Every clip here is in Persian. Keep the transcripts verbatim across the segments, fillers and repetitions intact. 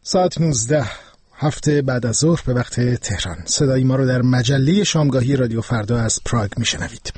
ساعت نوزده هفته بعد از ظهر به وقت تهران. صدای ما رو در مجله شامگاهی رادیو فردا از پراگ میشنوید.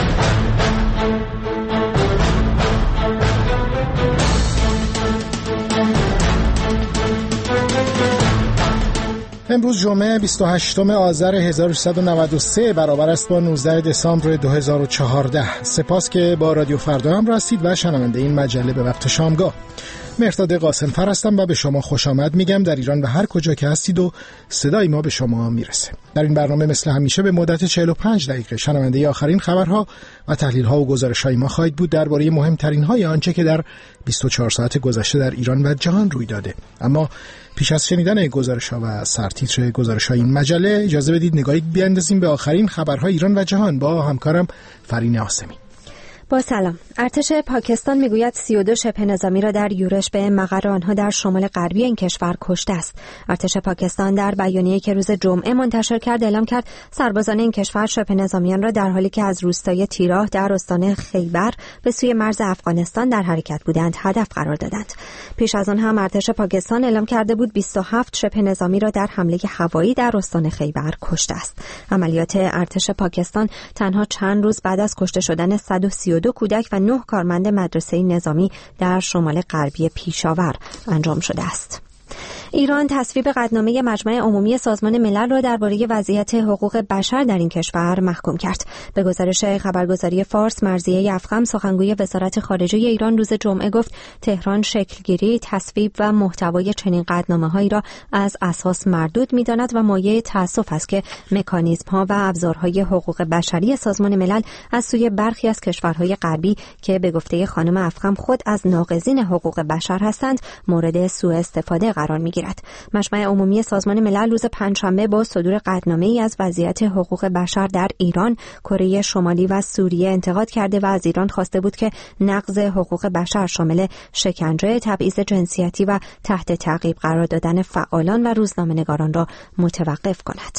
امروز جمعه بیست و هشتم آذر هزار و سیصد و نود و سه برابر است با نوزده دسامبر دو هزار و چهارده. سپاس که با رادیو فردا هم هستید و شنونده این مجله به وقت شامگاه. مهرداد قاسم‌فر هستم و به شما خوش آمد میگم در ایران و هر کجا که هستید و صدای ما به شما میرسه. در این برنامه مثل همیشه به مدت چهل و پنج دقیقه شنونده آخرین خبرها و تحلیل‌ها و گزارش‌های ما خواهید بود درباره مهمترین‌های آنچه که در بیست و چهار ساعت گذشته در ایران و جهان روی داده. اما پیش از شنیدن گزارش‌ها و سرتیتر گزارش‌های این مجله اجازه بدید نگاهی بیاندازیم به آخرین خبرهای ایران و جهان با همکارم فرین آسمی. با سلام. ارتش پاکستان میگوید سی و دو شبه نظامی را در یورش به مقر آنها در شمال غربی این کشور کشته است. ارتش پاکستان در بیانیه‌ای که روز جمعه منتشر کرد اعلام کرد سربازان این کشور شبه نظامیان را در حالی که از روستای تیراه در استان خیبر به سوی مرز افغانستان در حرکت بودند هدف قرار دادند. پیش از آن هم ارتش پاکستان اعلام کرده بود بیست و هفت شبه نظامی را در حمله هوایی در استان خیبر کشته است. عملیات ارتش پاکستان تنها چند روز بعد از کشته شدن صد و سی و دو کودک و نه کارمند مدرسه نظامی در شمال غربی پیشاور انجام شده است. ایران تصویب قطعنامه مجمع عمومی سازمان ملل را درباره وضعیت حقوق بشر در این کشور محکوم کرد. به گزارش خبرگزاری فارس، مرضیه افخم سخنگوی وزارت خارجه ایران روز جمعه گفت تهران شکلگیری، تصویب و محتوای چنین قطعنامه‌هایی را از اساس مردود می‌داند و مایه تأسف است که مکانیزم‌ها و ابزارهای حقوق بشری سازمان ملل از سوی برخی از کشورهای غربی که به گفته خانم افخم خود از ناقضین حقوق بشر هستند مورد سوء استفاده قرار می‌گیرد. مجمع عمومی سازمان ملل روز پنجشنبه با صدور قطعنامه‌ای از وضعیت حقوق بشر در ایران، کره شمالی و سوریه انتقاد کرده و از ایران خواسته بود که نقض حقوق بشر شامل شکنجه، تبعیض جنسیتی و تحت تعقیب قرار دادن فعالان و روزنامه‌نگاران را متوقف کند.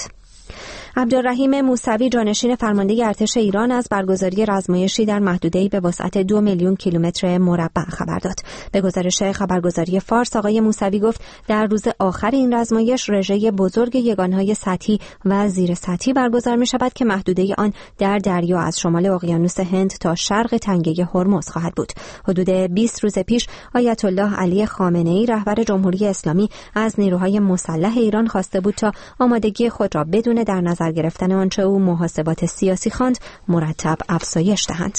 عبدالرحیم موسوی جانشین فرمانده ارتش ایران از برگزاری رزمایشی در محدوده‌ای به وسعت دو میلیون کیلومتر مربع خبر داد. به گزارش خبرگزاری فارس آقای موسوی گفت در روز آخر این رزمایش رژه بزرگ یگانهای سطحی و زیر سطحی برگزار می شود که محدوده آن در دریا از شمال اقیانوس هند تا شرق تنگه هرمز خواهد بود. حدود بیست روز پیش آیت الله علی خامنه‌ای رهبر جمهوری اسلامی از نیروهای مسلح ایران خواسته بود تا آمادگی خود را بدون در نظر گرفتن آنچه او محاسبات سیاسی خواند مرتب افزایش دهند.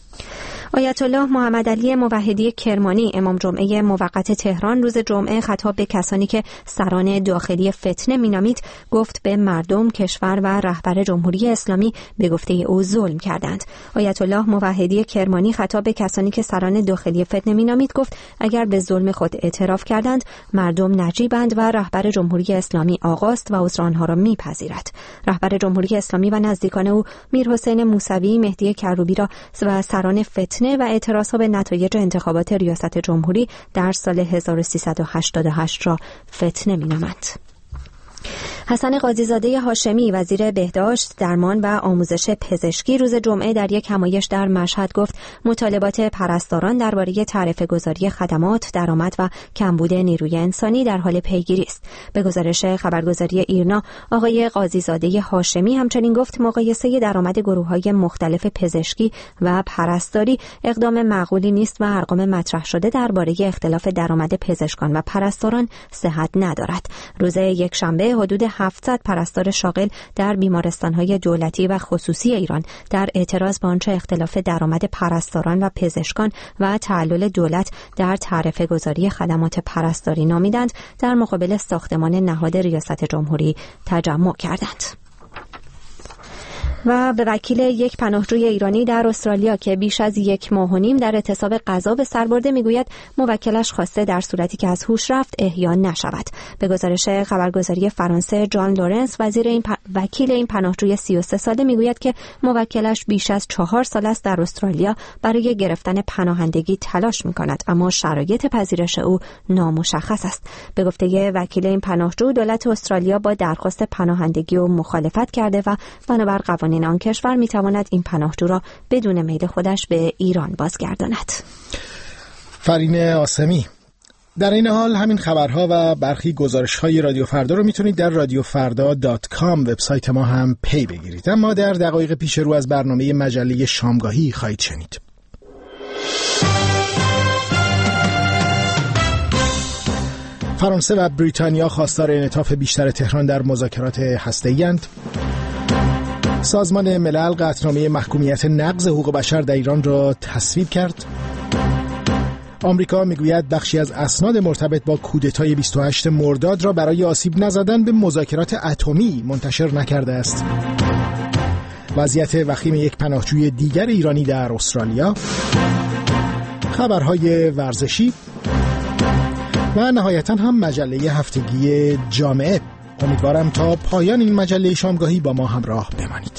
آیت الله محمد علی موحدی کرمانی امام جمعه موقت تهران روز جمعه خطاب به کسانی که سران داخلی فتنه مینامید گفت به مردم، کشور و رهبر جمهوری اسلامی به گفته او ظلم کردند. آیت الله موحدی کرمانی خطاب به کسانی که سران داخلی فتنه مینامید گفت اگر به ظلم خود اعتراف کردند مردم نجیبند و رهبر جمهوری اسلامی آقاست و عذر آنها را میپذیرد. رهبر جمهوری اسلامی و نزدیکان او میرحسین موسوی، مهدی کروبی را و سران فتنه و اعتراضها به نتایج انتخابات ریاست جمهوری در سال هزار و سیصد و هشتاد و هشت را فتنه می‌نامند. حسن قاضی‌زاده هاشمی وزیر بهداشت، درمان و آموزش پزشکی روز جمعه در یک همایش در مشهد گفت مطالبات پرستاران درباره تعرفه‌گذاری خدمات، درآمد و کمبود نیروی انسانی در حال پیگیری است. به گزارش خبرگزاری ایرنا آقای قاضی‌زاده هاشمی همچنین گفت مقایسه درآمد گروه‌های مختلف پزشکی و پرستاری اقدام معقولی نیست و ارقام مطرح شده درباره اختلاف درآمد پزشکان و پرستاران صحت ندارد. روز یکشنبه حدود هفتصد پرستار شاغل در بیمارستان‌های دولتی و خصوصی ایران در اعتراض به آنچه اختلاف درآمد پرستاران و پزشکان و تعلل دولت در تعرفه‌گذاری خدمات پرستاری نامیدند در مقابل ساختمان نهاد ریاست جمهوری تجمع کردند. و به وکیل یک پناهجوی ایرانی در استرالیا که بیش از یک ماه و نیم در اعتصاب غذا به سر برده میگوید موکلش خواسته در صورتی که از هوش رفت احیا نشود. به گزارش خبرگزاری فرانسه جان لورنس وزیر این پ... وکیل این پناهجوی سی و سه ساله میگوید که موکلش بیش از چهار سال است در استرالیا برای گرفتن پناهندگی تلاش میکند اما شرایط پذیرش او نامشخص است. به گفته وکیل این پناهجو دولت استرالیا با درخواست پناهندگی او مخالفت کرده و بنابر قوانین آن کشور میتواند این پناهجو را بدون میل خودش به ایران بازگرداند. فرین آسمی. در این حال همین خبرها و برخی گزارش‌های رادیو فردا رو میتونید در رادیو فردا دات کام وبسایت ما هم پی بگیرید. اما در دقایق پیش رو از برنامه مجله شامگاهی خواهید شنید. فرانسه و بریتانیا خواستار انعطاف بیشتر تهران در مذاکرات هسته‌ای‌اند. سازمان ملل قطعنامه محکومیت نقض حقوق بشر در ایران را تصویب کرد. آمریکا میگوید بخشی از اسناد مرتبط با کودتای بیست و هشتم مرداد را برای آسیب نزدن به مذاکرات اتمی منتشر نکرده است. وضعیت وخیم یک پناهجوی دیگر ایرانی در استرالیا. خبرهای ورزشی و نهایتاً هم مجله هفتگی جامعه. امیدوارم تا پایان این مجله شامگاهی با ما همراه بمانید.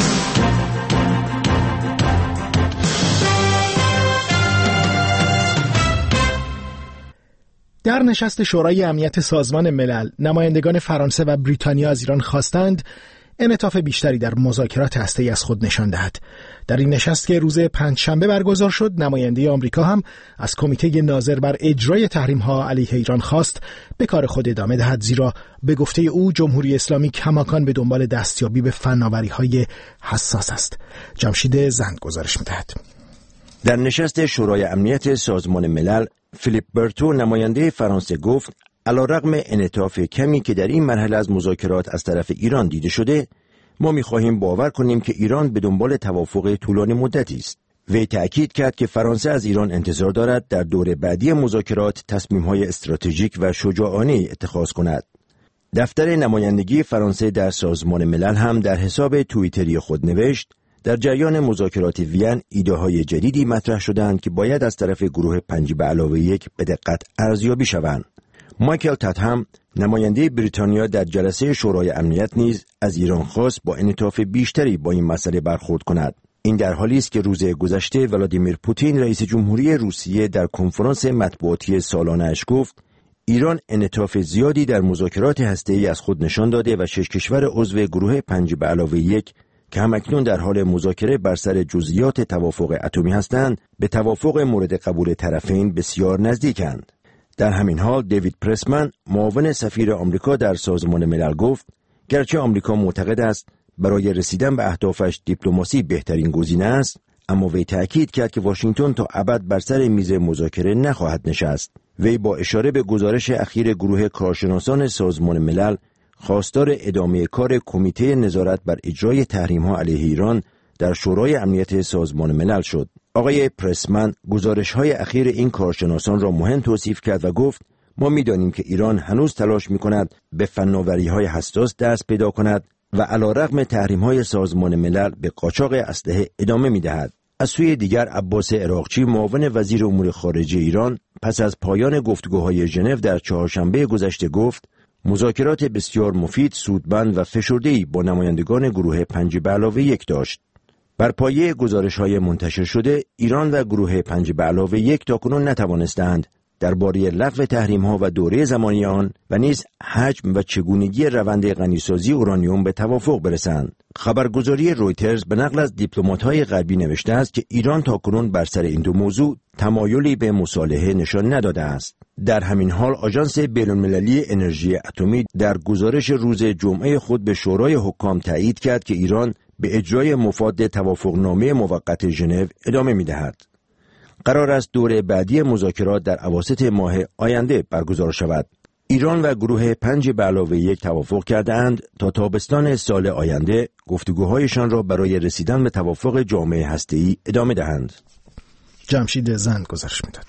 در نشست شورای امنیت سازمان ملل، نمایندگان فرانسه و بریتانیا از ایران خواستند انعطاف بیشتری در مذاکرات هسته‌ای از خود نشان دهد. در این نشست که روز پنجشنبه برگزار شد، نماینده آمریکا هم از کمیته ناظر بر اجرای تحریم‌ها علیه ایران خواست به کار خود ادامه دهد، زیرا به گفته او جمهوری اسلامی کماکان به دنبال دستیابی به فناوری‌های حساس است. جمشید زند گزارش می‌دهد. در نشست شورای امنیت سازمان ملل، فیلیپ برتو نماینده فرانسه گفت علیرغم انعطاف کمی که در این مرحله از مذاکرات از طرف ایران دیده شده، ما می‌خواهیم باور کنیم که ایران به دنبال توافق طولانی مدتی است. وی تأکید کرد که فرانسه از ایران انتظار دارد در دور بعدی مذاکرات تصمیم‌های استراتژیک و شجاعانه اتخاذ کند. دفتر نمایندگی فرانسه در سازمان ملل هم در حساب توییتری خود نوشت در جریان مذاکرات وین ایده‌های جدیدی مطرح شدند که باید از طرف گروه پنج به علاوه یک به دقت ارزیابی شوند. مایکل تاتهم نماینده بریتانیا در جلسه شورای امنیت نیز از ایران خواست با انعطاف بیشتری با این مسئله برخورد کند. این در حالی است که روز گذشته ولادیمیر پوتین رئیس جمهوری روسیه در کنفرانس مطبوعاتی سالانه‌اش گفت ایران انعطاف زیادی در مذاکرات هسته‌ای از خود نشان داده و شش کشور عضو گروه پنج به علاوه یک که همکنون در حال مذاکره بر سر جزئیات توافق اتمی هستند، به توافق مورد قبول طرفین بسیار نزدیکند. در همین حال دیوید پرسمن معاون سفیر آمریکا در سازمان ملل گفت گرچه آمریکا معتقد است برای رسیدن به اهدافش دیپلماسی بهترین گزینه است، اما وی تأکید کرد که واشنگتن تا ابد بر سر میز مذاکره نخواهد نشست. وی با اشاره به گزارش اخیر گروه کارشناسان سازمان ملل خواستار ادامه کار کمیته نظارت بر اجرای تحریم‌ها علیه ایران در شورای امنیت سازمان ملل شد. آقای پرسمن گزارش‌های اخیر این کارشناسان را مهم توصیف کرد و گفت ما می‌دانیم که ایران هنوز تلاش می‌کند به فناوری‌های حساس دست پیدا کند و علیرغم تحریم‌های سازمان ملل به قاچاق اسلحه ادامه می‌دهد. از سوی دیگر عباس عراقچی معاون وزیر امور خارجه ایران پس از پایان گفتگوهای ژنو در چهارشنبه گذشته گفت مذاکرات بسیار مفید، سودمند و فشرده‌ای با نمایندگان گروه پنج به علاوه یک داشت. بر پایه گزارش‌های منتشر شده، ایران و گروه پنج به علاوه یک تاکنون نتوانستند درباره لغو تحریم‌ها و دوره زمانی آن و نیز حجم و چگونگی روند غنیسازی اورانیوم به توافق برسند. خبرگزاری رویترز به نقل از دیپلمات‌های غربی نوشته است که ایران تاکنون بر سر این دو موضوع تمایلی به مصالحه نشان نداده است. در همین حال آژانس بین‌المللی انرژی اتمی در گزارش روز جمعه خود به شورای حکام تایید کرد که ایران به اجرای مفاد توافقنامه موقت ژنو ادامه می‌دهد. قرار است دور بعدی مذاکرات در اواسط ماه آینده برگزار شود. ایران و گروه پنج به علاوه یک توافق کردند تا تابستان سال آینده گفتگوهایشان را برای رسیدن به توافق جامع هسته‌ای ادامه دهند. جمشید زند گزارش می‌داد.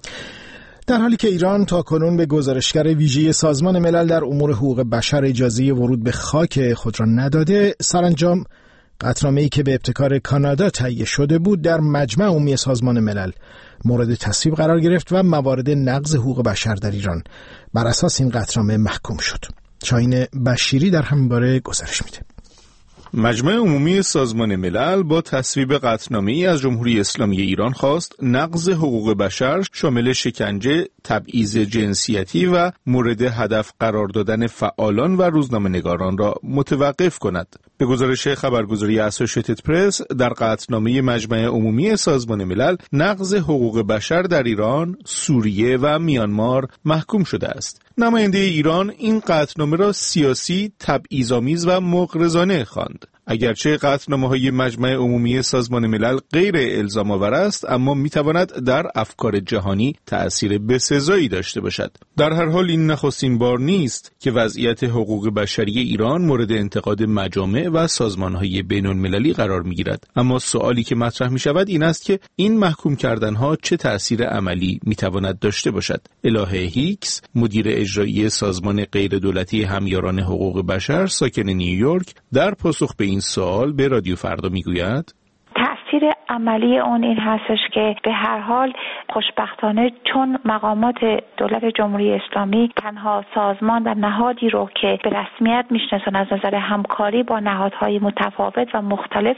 در حالی که ایران تا کنون به گزارشگر ویژه سازمان ملل در امور حقوق بشر اجازه ورود به خاک خود را نداده، سرانجام قطعنامه‌ای که به ابتکار کانادا تهیه شده بود در مجمع عمومی سازمان ملل مورد تصویب قرار گرفت و موارد نقض حقوق بشر در ایران بر اساس این قطعنامه محکوم شد. شاهین بشیری در همین باره گزارش میده. مجمع عمومی سازمان ملل با تصویب قطعنامه‌ای از جمهوری اسلامی ایران خواست نقض حقوق بشر شامل شکنجه، تبعیض جنسیتی و مورد هدف قرار دادن فعالان و روزنامه‌نگاران را متوقف کند. به گزارش خبرگزاری اسوشیتد پرس، در قطعنامه مجمع عمومی سازمان ملل نقض حقوق بشر در ایران، سوریه و میانمار محکوم شده است. نماینده ایران این قطعنامه را سیاسی، تبعیض‌آمیز و مغرضانه خواند. اگرچه قطعنامه‌های مجمع عمومی سازمان ملل غیر الزام آور است، اما می‌تواند در افکار جهانی تأثیر بسزایی داشته باشد. در هر حال این نخستین بار نیست که وضعیت حقوق بشری ایران مورد انتقاد مجامع و سازمان‌های بین‌المللی قرار می‌گیرد. اما سوالی که مطرح می‌شود این است که این محکوم کردن‌ها چه تأثیر عملی می‌تواند داشته باشد. الهه هیکس، مدیر اجرایی سازمان غیردولتی همیاران حقوق بشر ساکن نیویورک، در پاسخ به این سوال به رادیو فردا میگوید: تأثیر عملی اون این هستش که به هر حال خوشبختانه چون مقامات دولت جمهوری اسلامی تنها سازمان و نهادی رو که به رسمیت میشناسن از نظر همکاری با نهادهای متفاوت و مختلف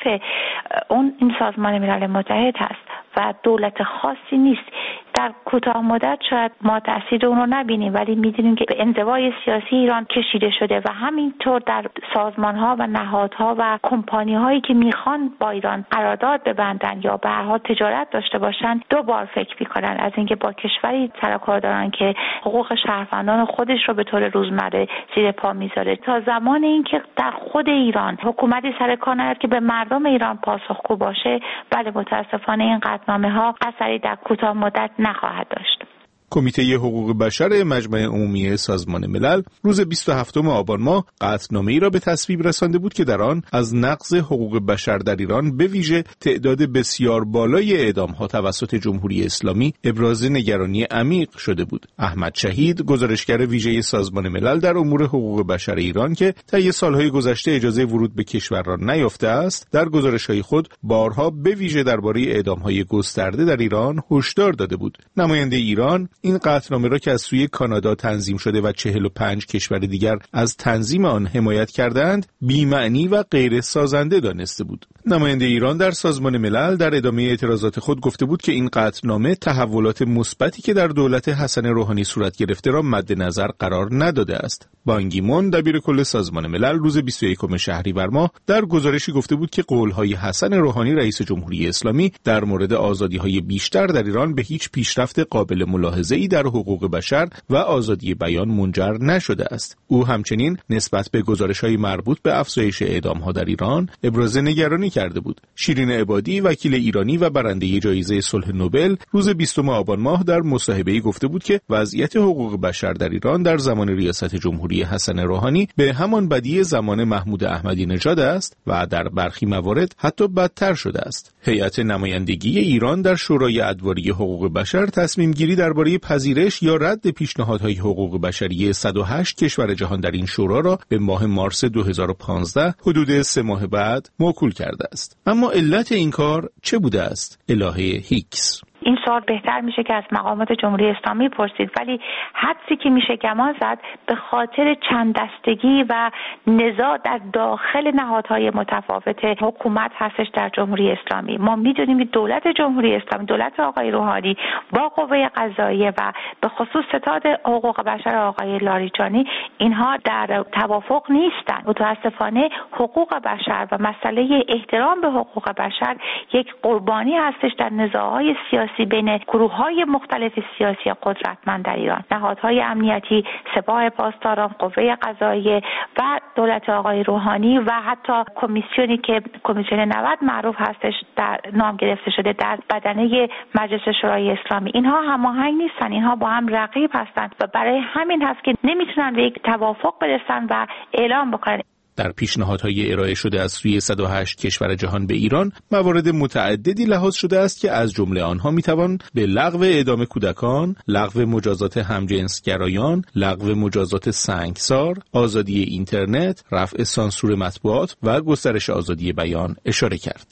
اون این سازمان ملل متحد هست و دولت خاصی نیست. در کوتاه مدت شاید ما تأثیر اون رو نبینیم، ولی می‌دونیم که به انزوای سیاسی ایران کشیده شده و همینطور در سازمان‌ها و نهادها و کمپانی‌هایی که میخوان با ایران قرارداد ببندن یا به هر حال تجارت داشته باشن دو بار فکر می‌کنن از اینکه با کشوری سر و کار دارن که حقوق شهروندان خودش رو به طور روزمره زیر پا میذاره، تا زمان اینکه در خود ایران حکومتی سر کار نیاد که به مردم ایران پاسخگو باشه، بله متأسفانه این قطعنامه‌ها اثری در کوتاه مدت نخواهد داشت. کمیته حقوق بشر مجمع عمومی سازمان ملل روز بیست و هفتم آبان ماه قطعنامه‌ای را به تصویب رسانده بود که در آن از نقض حقوق بشر در ایران به ویژه تعداد بسیار بالای اعدام‌ها توسط جمهوری اسلامی ابراز نگرانی عمیق شده بود. احمد شهید، گزارشگر ویژه سازمان ملل در امور حقوق بشر ایران که طی سالهای گذشته اجازه ورود به کشور را نیافته است، در گزارش‌های خود بارها به ویژه درباره اعدام‌های گسترده در ایران هشدار داده بود. نماینده ایران این قطعنامه را که از سوی کانادا تنظیم شده و چهل و پنج کشور دیگر از تنظیم آن حمایت کردند، بی‌معنی و غیر سازنده دانسته بود. نماینده ایران در سازمان ملل در ادامه اعتراضات خود گفته بود که این قطعنامه تحولات مثبتی که در دولت حسن روحانی صورت گرفته را مد نظر قرار نداده است. بان کی مون، دبیر کل سازمان ملل، روز بیست و یکم شهریور ماه در گزارشی گفته بود که قول‌های حسن روحانی رئیس جمهوری اسلامی در مورد آزادی‌های بیشتر در ایران به هیچ پیشرفت قابل ملاحظه‌ای در حقوق بشر و آزادی بیان منجر نشده است. او همچنین نسبت به گزارش‌های مربوط به افزایش اعدام‌ها در ایران ابراز نگرانی کرده بود. شیرین عبادی، وکیل ایرانی و برنده جایزه صلح نوبل، روز بیستم آبان ماه در مصاحبه‌ای گفته بود که وضعیت حقوق بشر در ایران در زمان ریاست جمهوری حسن روحانی به همان بدی زمان محمود احمدی نژاد است و در برخی موارد حتی بدتر شده است. هیئت نمایندگی ایران در شورای ادواری حقوق بشر تصمیم گیری درباره پذیرش یا رد پیشنهادهای حقوق بشری صد و هشت کشور جهان در این شورا را به ماه مارس دو هزار و پانزده، حدود سه ماه بعد، موکول کرده است. اما علت این کار چه بوده است؟ الهه هیکس: این سوال بهتر میشه که از مقامات جمهوری اسلامی پرسید، ولی حدسی که میشه گمان زد به خاطر چند دستگی و نزاع در داخل نهادهای متفاوت حکومت هستش در جمهوری اسلامی. ما میدونیم که دولت جمهوری اسلامی، دولت آقای روحانی با قوه قضاییه و به خصوص ستاد حقوق بشر آقای لاریجانی، اینها در توافق نیستن. متاسفانه حقوق بشر و مسئله احترام به حقوق بشر یک قربانی هستش در نزاعهای سیاسی بین گروه‌های مختلف سیاسی قدرتمند در ایران. نهادهای امنیتی، سپاه پاسداران، قوه قضاییه و دولت آقای روحانی و حتی کمیسیونی که کمیسیون نود معروف هستش در نام گرفته شده در بدنه مجلس شورای اسلامی، اینها هماهنگ نیستن، اینها با هم رقیب هستند و برای همین هست که نمیتونن به یک توافق برسن و اعلام بکنن. در پیشنهادهای ارائه شده از سوی صد و هشت کشور جهان به ایران موارد متعددی لحاظ شده است که از جمله آنها میتوان به لغو اعدام کودکان، لغو مجازات همجنسگرایان، لغو مجازات سنگسار، آزادی اینترنت، رفع سانسور مطبوعات و گسترش آزادی بیان اشاره کرد.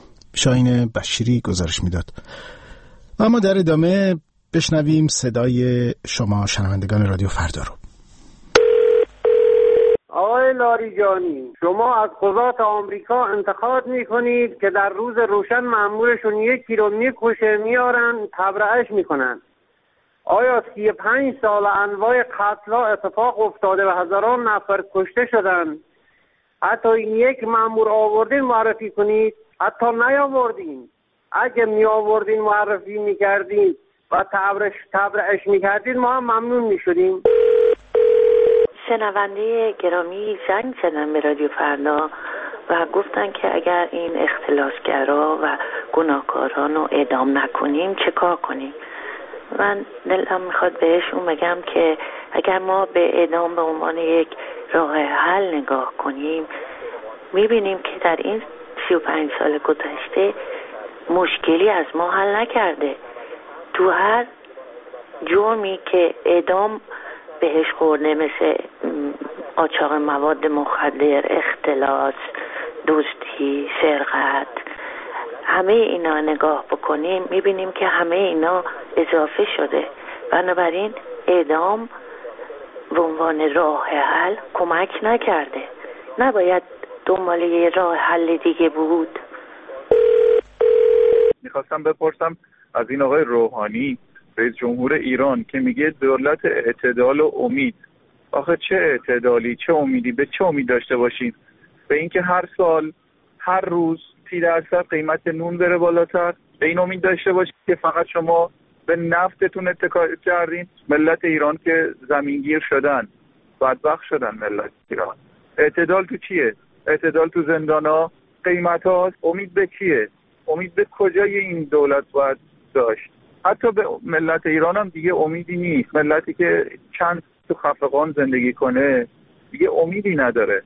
شاهین بشیری گزارش میداد. اما در ادامه بشنویم صدای شما شنوندگان رادیو فردا رو. آقای لاریجانی، شما از قضات آمریکا انتقاد میکنید که در روز روشن مأمورشون یکی رو میکشه میارن تبرئه‌اش میکنن. آیا سی و پنج سال انواع قتل‌ها اتفاق افتاده و هزاران نفر کشته شدن؟ حتی یک مأمور آوردین معرفی کنید، حتی نیاوردین. اگه می آوردین معرفی میکردین و تبرش تبرش میکردین ما هم ممنون میشدیم. شنونده گرامی زنگ زدن به رادیو فردا و گفتن که اگر این اختلاسگرا و گناهکاران رو اعدام نکنیم چه کار کنیم. من دلم میخواد بهشون بگم که اگر ما به اعدام به عنوان یک راه حل نگاه کنیم میبینیم که در این سی و پنج سال گذشته مشکلی از ما حل نکرده. تو هر جرمی که اعدام بهش خورده مثل قاچاق مواد مخدر، اختلاس، دزدی، سرقت، همه اینا نگاه بکنیم میبینیم که همه اینا اضافه شده. بنابراین اعدام به عنوان راه حل کمک نکرده. نباید دنبال یه راه حل دیگه بود. میخواستم بپرسم از این آقای روحانی رئیس جمهور ایران که میگه دولت اعتدال و امید، آخه چه اعتدالی، چه امیدی؟ به چه امید داشته باشین؟ به اینکه هر سال هر روز سی درصد قیمت نون بره بالاتر؟ به این امید داشته باشین که فقط شما به نفتتون اتکا کردین؟ ملت ایران که زمینگیر شدن، بدبخت شدن ملت ایران. اعتدال تو چیه؟ اعتدال تو زندانا، قیمت ها. امید به چیه؟ امید به کجای این دولت باید داشت؟ حتی به ملت ایران هم دیگه امیدی نیست. ملتی که چند تو خفقان زندگی کنه دیگه امیدی نداره.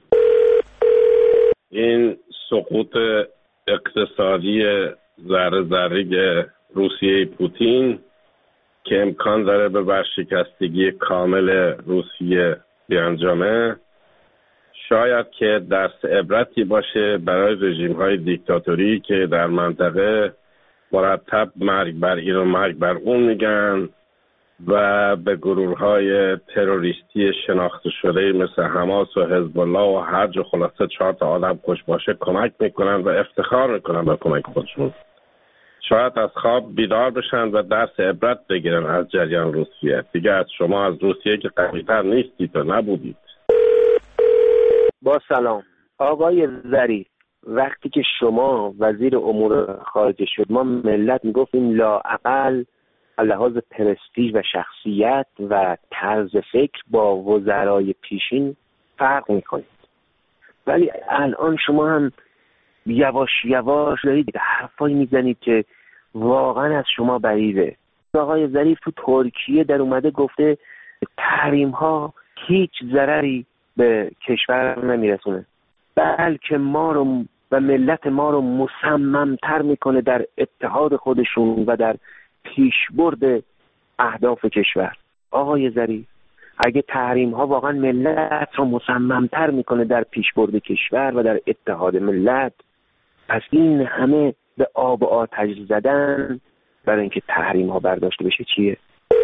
این سقوط اقتصادی ذره ذره روسیه پوتین که امکان داره به ورشکستگی کامل روسیه بیانجامه، شاید که درس عبرتی باشه برای رژیم‌های دیکتاتوری که در منطقه مرتب مرگ بر این و مرگ بر اون میگن و به گروه‌های تروریستی شناخته شده مثل حماس و حزب الله و هر جا خلاصه چهار تا آدم کش باشه کمک میکنن و افتخار میکنن به کمک خودشون. شاید از خواب بیدار بشن و درس عبرت بگیرن از جریان روسیه. دیگه از شما از روسیه که قوی‌تر نیستید و نبودید. با سلام آقای ظریف، وقتی که شما وزیر امور خارجه شد ما ملت میگفتیم لااقل لحاظ پرستیژ و شخصیت و طرز فکر با وزرای پیشین فرق میکنید، ولی الان شما هم یواش یواش دارید حرفایی میزنید که واقعا از شما بعیده. آقای ظریف تو ترکیه در اومده گفته تحریم ها هیچ ضرری به کشور نمیرسونه، بلکه ما رو و ملت ما رو مصممتر میکنه در اتحاد خودشون و در پیشبرد اهداف کشور. آقای ظریف، اگه تحریم ها واقعا ملت رو مصممتر میکنه در پیشبرد کشور و در اتحاد ملت، پس این همه به آب و آتش زدن برای اینکه تحریم ها برداشته بشه چیه؟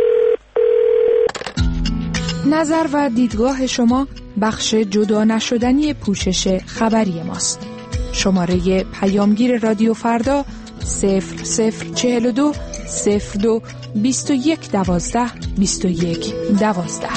نظر و دیدگاه شما بخش جدا نشدنی پوشش خبری ماست. شماره پیامگیر رادیو فردا صفر صفر چهل و دو صفر دو بیست و یک دوازده بیست و یک دوازده.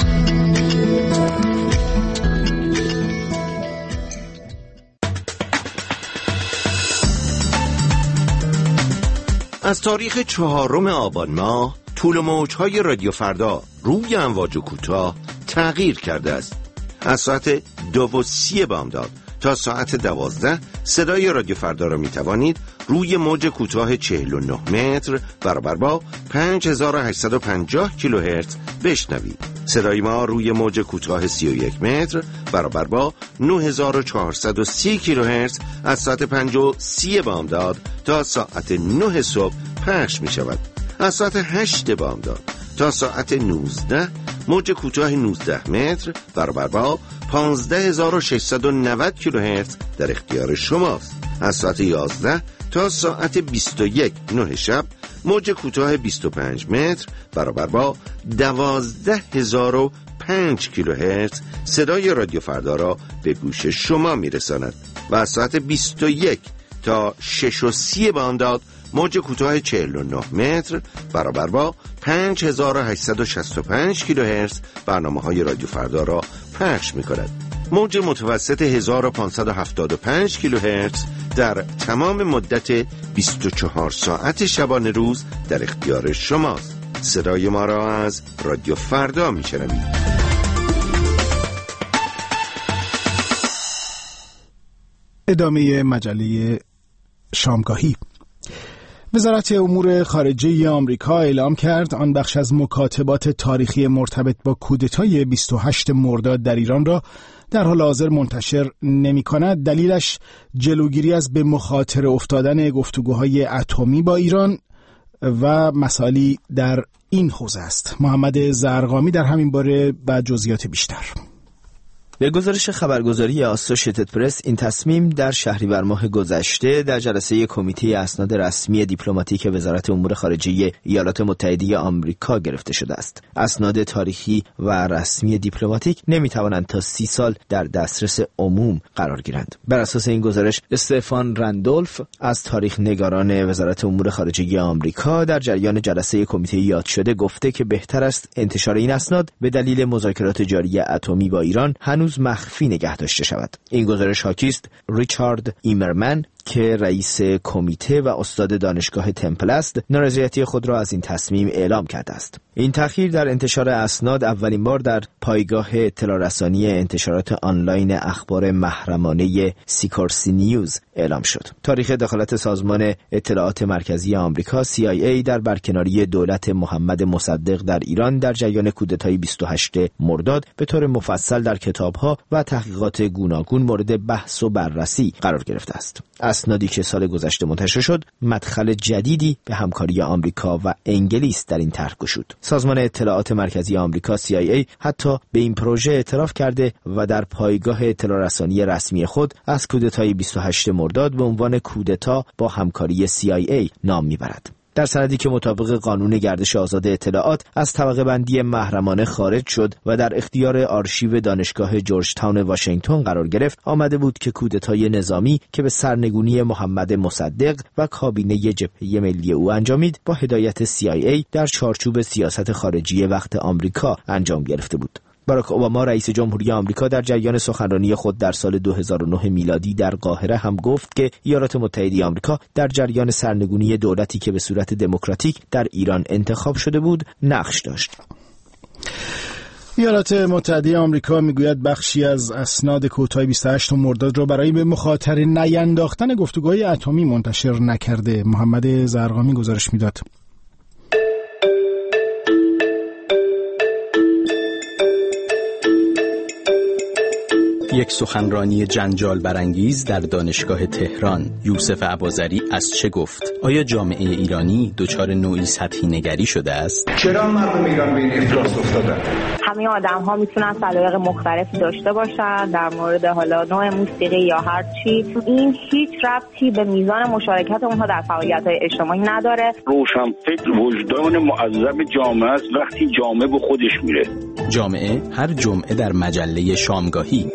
از تاریخ چهارم آبان ماه طول و موج‌های رادیو فردا روی امواج کوتاه تغییر کرده است. از ساعت دو و سی بامداد تا ساعت دوازده صدای رادیو فردا را می توانید روی موج کوتاه چهل و نه متر برابر با پنج هزار و هشتصد و پنجاه کیلوهرتز بشنوید. صدای ما روی موج کوتاه سی و یک متر برابر با نه هزار و چهارصد و سی کیلوهرتز از ساعت پنج و سی بامداد تا ساعت نه صبح پخش می شود. از ساعت هشت بامداد تا ساعت نوزده موج کوتاه نوزده متر برابر با پانزده هزار و ششصد و نود کیلوهرتز در اختیار شماست. از ساعت یازده تا ساعت بیست و یک نه شب موج کوتاه بیست و پنج متر برابر با دوازده هزار و پنج کیلوهرتز صدای رادیو فردا را به گوش شما میرساند و از ساعت بیست و یک تا شش و سی بامداد موج کوتاه چهل و نه متر برابر با پنج هزار و هشتصد و شصت و پنج کیلوهرتز برنامه‌های رادیو فردا را پخش می‌کند. موج متوسط هزار و پانصد و هفتاد و پنج کیلوهرتز در تمام مدت بیست و چهار ساعت شبانه روز در اختیار شماست. صدای ما را از رادیو فردا می‌شنوید. ادامه مجله شامگاهی. وزارت امور خارجه آمریکا اعلام کرد آن بخش از مکاتبات تاریخی مرتبط با کودتای بیست و هشتم مرداد در ایران را در حال حاضر منتشر نمی کند. دلیلش جلوگیری از به مخاطره افتادن گفتگوهای اتمی با ایران و مسائلی در این حوزه است. محمد زرقامی در همین باره با جزئیات بیشتر. به گزارش خبرگزاری آسوشیتد پرس، این تصمیم در شهریور ماه گذشته در جلسه کمیته اسناد رسمی دیپلماتیک وزارت امور خارجه ایالات متحده آمریکا گرفته شده است. اسناد تاریخی و رسمی دیپلماتیک نمیتوانند تا سی سال در دسترس عموم قرار گیرند. بر اساس این گزارش، استفان رندولف از تاریخ نگاران وزارت امور خارجه آمریکا در جریان جلسه کمیته یاد شده گفته که بهتر است انتشار این اسناد به دلیل مذاکرات جاری اتمی با ایران هنوز مخفی نگه داشته شود. این گزارش حاکی است ریچارد ایمرمن که رئیس کمیته و استاد دانشگاه تمپل است، نارضایتی خود را از این تصمیم اعلام کرده است. این تأخیر در انتشار اسناد اولین بار در پایگاه اطلاع رسانی انتشارات آنلاین اخبار محرمانه سیکورسی نیوز اعلام شد. تاریخ دخالت سازمان اطلاعات مرکزی آمریکا سی آی ای در برکناری دولت محمد مصدق در ایران در جریان کودتای بیست و هشتم مرداد به طور مفصل در کتاب‌ها و تحقیقات گوناگون مورد بحث و بررسی قرار گرفته است. اسنادی که سال گذشته منتشر شد، مدخل جدیدی به همکاری آمریکا و انگلیس در این طرح گشود. سازمان اطلاعات مرکزی آمریکا سی آی ای حتی به این پروژه اعتراف کرده و در پایگاه اطلاع رسانی رسمی خود از کودتای بیست و هشتم مرداد به عنوان کودتا با همکاری سی آی ای نام میبرد. در سندی که مطابق قانون گردش آزاد اطلاعات از طبقه بندی محرمانه خارج شد و در اختیار آرشیو دانشگاه جورج تاون واشنگتن قرار گرفت، آمده بود که کودتای نظامی که به سرنگونی محمد مصدق و کابینه جبهه ملی او انجامید با هدایت سی آی ای در چارچوب سیاست خارجی وقت آمریکا انجام گرفته بود. باراک اوباما رئیس جمهوری آمریکا در جریان سخنرانی خود در سال دو هزار و نه میلادی در قاهره هم گفت که ایالات متحده آمریکا در جریان سرنگونی دولتی که به صورت دموکراتیک در ایران انتخاب شده بود نقش داشت. ایالات متحده آمریکا میگوید بخشی از اسناد کودتای بیست و هشتم مرداد را برای به مخاطره نینداختن گفتگوهای اتمی منتشر نکرده. محمد زرقامی گزارش میداد. یک سخنرانی جنجال برانگیز در دانشگاه تهران. یوسف اباظری از چه گفت؟ آیا جامعه ایرانی دچار نوعی سطحی نگری شده است؟ چرا مردم ایران به این افلاس افتادن؟ همه آدم ها میتونن سلیقه مختلفی داشته باشن در مورد حالا نوع موسیقی یا هر چی. این هیچ ربطی به میزان مشارکت اونها در فعالیت‌های اجتماعی نداره. روشنفکر وجدان معذب جامعه است وقتی جامعه به خودش میره. جامعه هر جمعه در مجله شامگاهی.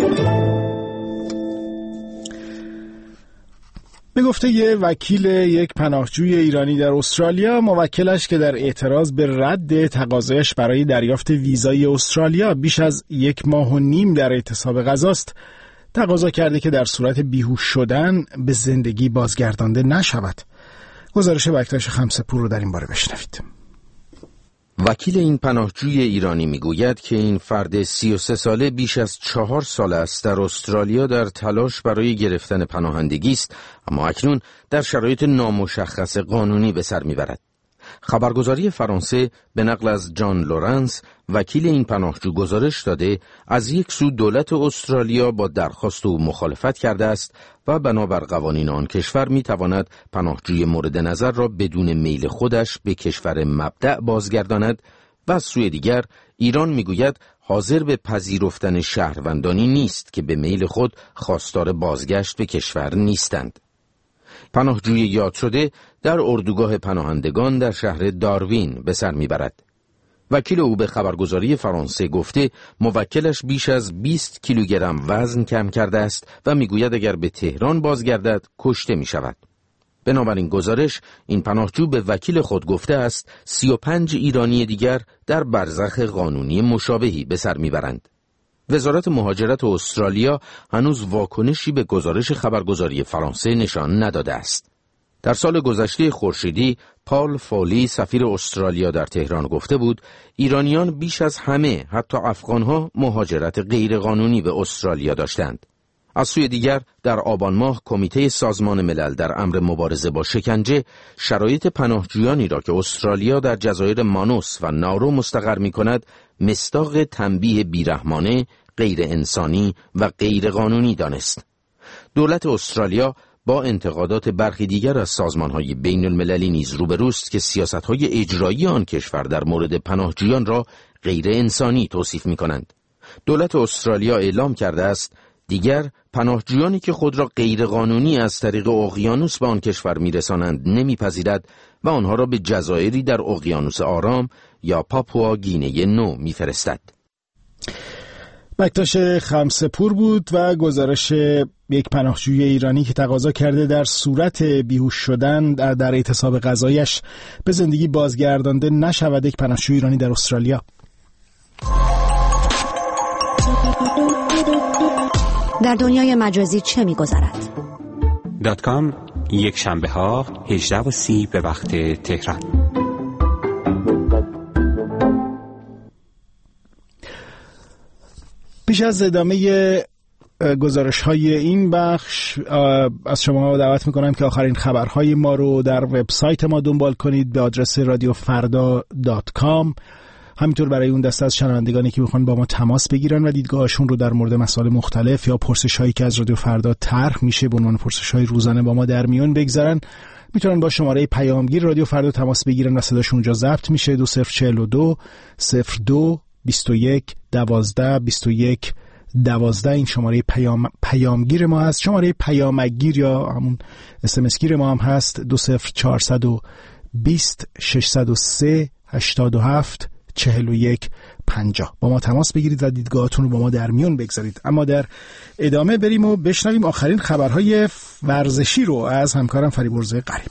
به گفته یه وکیل یک پناهجوی ایرانی در استرالیا، موکلش که در اعتراض به رد تقاضایش برای دریافت ویزای استرالیا بیش از یک ماه و نیم در اعتصاب غذاست، تقاضا کرده که در صورت بیهوش شدن به زندگی بازگردانده نشود. گزارش بکتاش خمسپور رو در این باره بشنوید. وکیل این پناهجوی ایرانی میگوید که این فرد سی و سه ساله بیش از چهار سال است در استرالیا در تلاش برای گرفتن پناهندگی است، اما اکنون در شرایط نامشخص قانونی به سر میبرد. خبرگزاری فرانسه به نقل از جان لورنس، وکیل این پناهجو، گزارش داده از یک سو دولت استرالیا با درخواست او مخالفت کرده است و بنابر قوانین آن کشور می تواند پناهجوی مورد نظر را بدون میل خودش به کشور مبدأ بازگرداند و از سوی دیگر ایران می گوید حاضر به پذیرفتن شهروندانی نیست که به میل خود خواستار بازگشت به کشور نیستند. پناهجوی یاد شده در اردوگاه پناهندگان در شهر داروین به سر میبرد. وکیل او به خبرگزاری فرانسه گفته موکلش بیش از بیست کیلوگرم وزن کم کرده است و میگوید اگر به تهران بازگردد کشته می شود. بنابراین گزارش این پناهجو به وکیل خود گفته است سی و پنج ایرانی دیگر در برزخ قانونی مشابهی به سر میبرند. وزارت مهاجرت استرالیا هنوز واکنشی به گزارش خبرگزاری فرانسه نشان نداده است. در سال گذشته خورشیدی پال فولی سفیر استرالیا در تهران گفته بود ایرانیان بیش از همه حتی افغانها مهاجرت غیرقانونی به استرالیا داشتند. از سوی دیگر در آبان ماه کمیته سازمان ملل در امر مبارزه با شکنجه شرایط پناهجویانی را که استرالیا در جزایر مانوس و نارو مستقر می کند مصداق تنبیه بیرحمانه، غیر انسانی و غیر قانونی دانست. دولت استرالیا با انتقادات برخی دیگر از سازمان‌های بین المللی نیز روبروست که سیاست‌های اجرایی آن کشور در مورد پناهجویان را غیر انسانی توصیف می‌کنند. دولت استرالیا اعلام کرده است دیگر پناهجویانی که خود را غیر قانونی از طریق اقیانوس به آن کشور می‌رسانند نمی‌پذیرد و آنها را به جزایری در اقیانوس آرام یا پاپوا گینه نو می‌فرستد. بکتاش خمسه‌پور بود و گزارش یک پناهجوی ایرانی که تقاضا کرده در صورت بیهوش شدن در, در اعتصاب غذایش به زندگی بازگردانده نشود. یک پناهجوی ایرانی در استرالیا. در دنیای مجازی چه می‌گذرد؟ دات کام یک شنبه ها هجده و سی به وقت تهران. پیش از ادامه گزارش های این بخش از شما دعوت میکنم که آخرین خبرهای ما رو در وبسایت ما دنبال کنید به آدرس رادیو فردا دات کام. همینطور برای اون دسته از شنوندگانی که بخوان با ما تماس بگیرن و دیدگاهشون رو در مورد مسائل مختلف یا پرسش هایی که از رادیو فردا طرح میشه به عنوان پرسش های روزانه با ما در میون بگذارن، میتونن با شماره پیامگیر رادیو فردا تماس بگیرن و صداشون اونجا ضبط میشه. دو صفر چهل و دو صفر دو بیست و یک دوازده بیست و یک دوازده این شماره پیام پیامگیر ما هست. شماره پیامگیر یا همون اس ام اس گیر ما هم هست دو صفر چهارصد و بیست ششصد و سه هشتاد و هفت چهل و یک پنجاه. با ما تماس بگیرید و دیدگاهاتون رو با ما در میون بگذارید. اما در ادامه بریم و بشنویم آخرین خبرهای ورزشی رو از همکارم فریبرز قریب.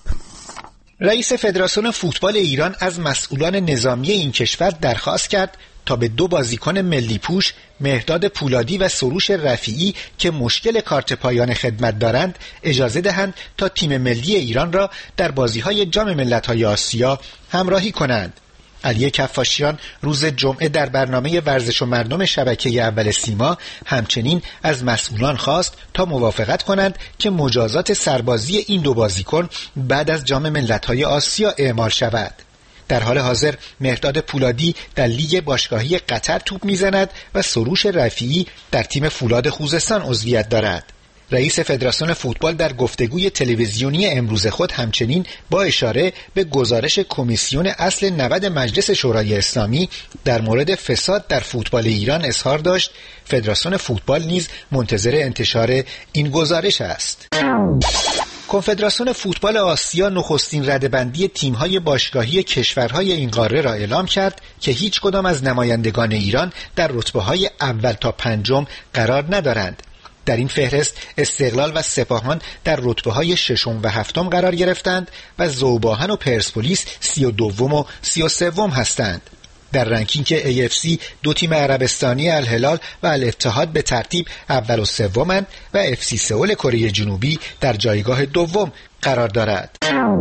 رئیس فدراسیون فوتبال ایران از مسئولان نظامی این کشور درخواست کرد تا به دو بازیکن ملی پوش مهرداد پولادی و سروش رفیعی که مشکل کارت پایان خدمت دارند اجازه دهند تا تیم ملی ایران را در بازی‌های جام ملت‌های آسیا همراهی کنند. علی کفاشیان روز جمعه در برنامه ورزش و مردم شبکه اول سیما همچنین از مسئولان خواست تا موافقت کنند که مجازات سربازی این دو بازیکن بعد از جام ملت‌های آسیا اعمال شود. در حال حاضر مهرداد پولادی در لیگ باشگاهی قطر توپ میزند و سروش رفیعی در تیم فولاد خوزستان عضویت دارد. رئیس فدراسیون فوتبال در گفتگوی تلویزیونی امروز خود همچنین با اشاره به گزارش کمیسیون اصل نود مجلس شورای اسلامی در مورد فساد در فوتبال ایران اظهار داشت فدراسیون فوتبال نیز منتظر انتشار این گزارش است. کنفدراسیون فوتبال آسیا نخستین رده‌بندی تیم‌های باشگاهی کشورهای این قاره را اعلام کرد که هیچ کدام از نمایندگان ایران در رتبه‌های اول تا پنجم قرار ندارند. در این فهرست استقلال و سپاهان در رتبه‌های ششم و هفتم قرار گرفتند و ذوباهن و پرسپولیس سی و دوم و سی و سوم هستند. در رنکینگ ای اف سی دو تیم عربستانی الهلال و الاتحاد به ترتیب اول و سومند و اف سی سئول کره جنوبی در جایگاه دوم قرار دارد.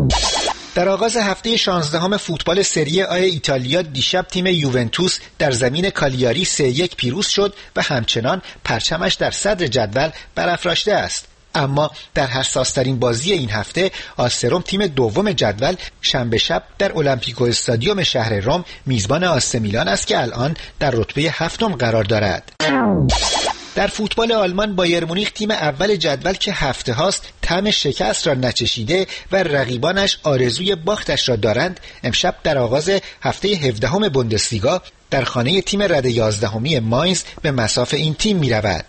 در آغاز هفته شانزدهم فوتبال سری آ ایتالیا دیشب تیم یوونتوس در زمین کالیاری سه یک پیروز شد و همچنان پرچمش در صدر جدول برافراشته است. اما در حساس‌ترین بازی این هفته آسروم تیم دوم جدول شنبه شب در المپیکو استادیوم شهر روم میزبان آسه میلان است که الان در رتبه هفتم قرار دارد. در فوتبال آلمان بایر مونیخ تیم اول جدول که هفته هاست طعم شکست را نچشیده و رقیبانش آرزوی باختش را دارند، امشب در آغاز هفته هفدهم بوندسلیگا در خانه تیم رده یازدهمی ماینز به مصاف این تیم می رود.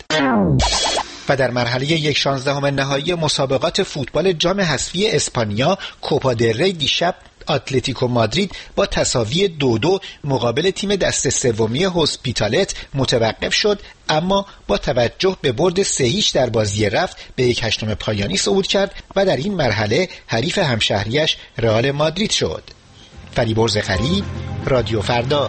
و در مرحله یک شانزدهم نهایی مسابقات فوتبال جام حذفی اسپانیا کوپا دل ری دیشب اتلتیکو مادرید با تساوی دو دو مقابل تیم دست سومی هوسپیتالت متوقف شد، اما با توجه به برد سه هیچ در بازی رفت به یک هشتم پایانی صعود کرد و در این مرحله حریف همشهریش رئال مادرید شد. فریبرز غریب، رادیو فردا.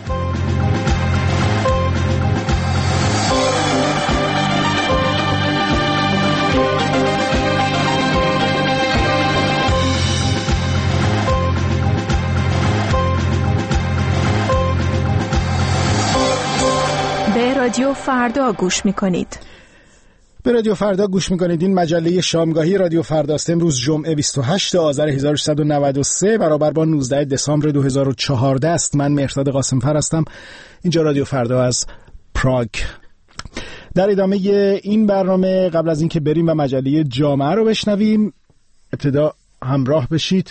به رادیو فردا گوش میکنید. به رادیو فردا گوش میکنید. این مجله شامگاهی رادیو فرداست. امروز جمعه بیست و هشتم آذر هزار و سیصد و نود و سه برابر با نوزدهم دسامبر دو هزار و چهارده است. من مهرداد قاسمفر هستم. اینجا رادیو فردا از پراگ. در ادامه این برنامه قبل از اینکه بریم و مجله جامعه رو بشنویم، ابتدا همراه بشید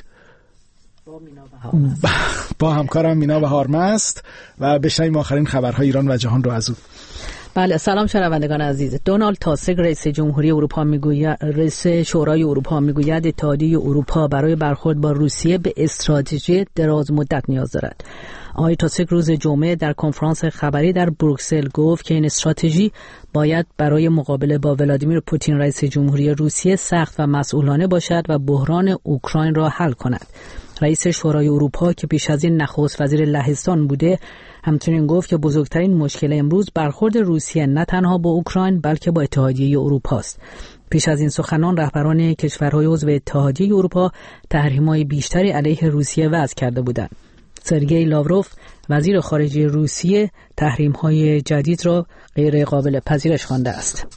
با همکارم مینا بهارمست و بشنویم آخرین خبرهای ایران و جهان رو از او. بله، سلام شنوندگان عزیز. دونالد تاسک رئیس جمهوری اروپا میگوید رئیس شورای اروپا میگوید اتحادیه اروپا برای برخورد با روسیه به استراتژی دراز مدت نیاز دارد. آقای تاسک روز جمعه در کنفرانس خبری در بروکسل گفت که این استراتژی باید برای مقابله با ولادیمیر پوتین رئیس جمهوری روسیه سخت و مسئولانه باشد و بحران اوکراین را حل کند. رئیس شورای اروپا که پیش از این نخست وزیر لهستان بوده همچنین گفت که بزرگترین مشکل امروز برخورد روسیه نه تنها با اوکراین بلکه با اتحادیه اروپا است. پیش از این سخنان رهبران کشورهای عضو اتحادیه اروپا تحریم‌های بیشتری علیه روسیه وضع کرده بودند. سرگئی لاوروف وزیر خارجه روسیه تحریم‌های جدید را غیر قابل پذیرش خوانده است.